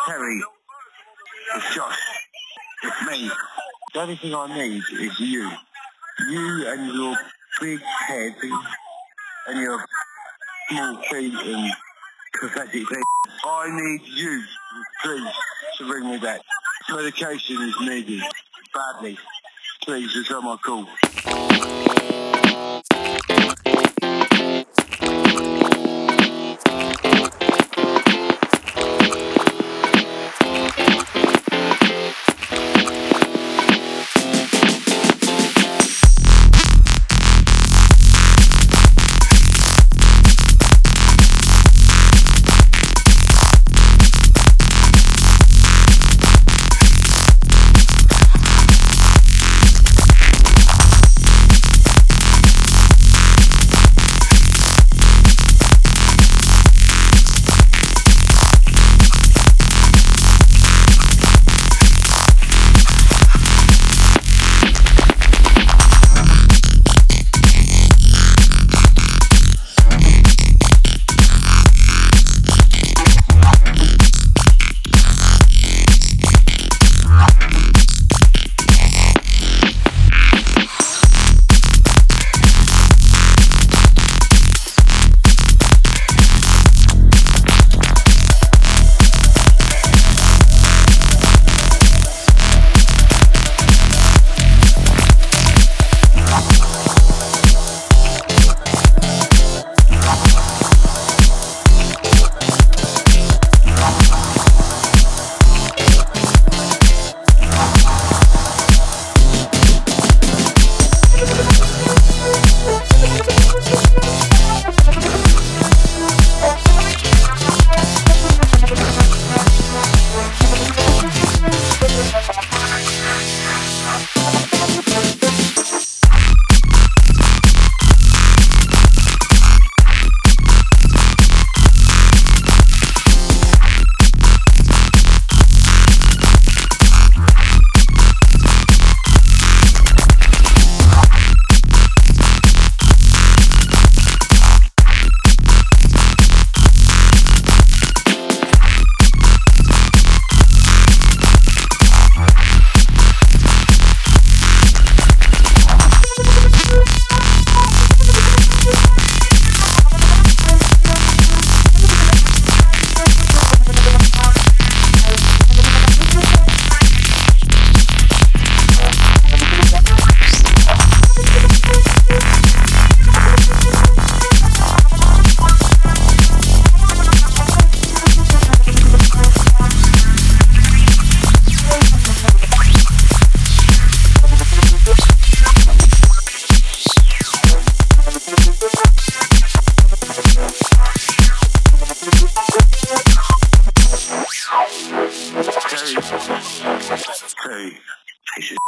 Terry, it's Josh, it's me. The only thing I need is you. You and your big head and your small feet and pathetic feet. I need you, please, to bring me back. Medication is needed, badly. Please, return my call.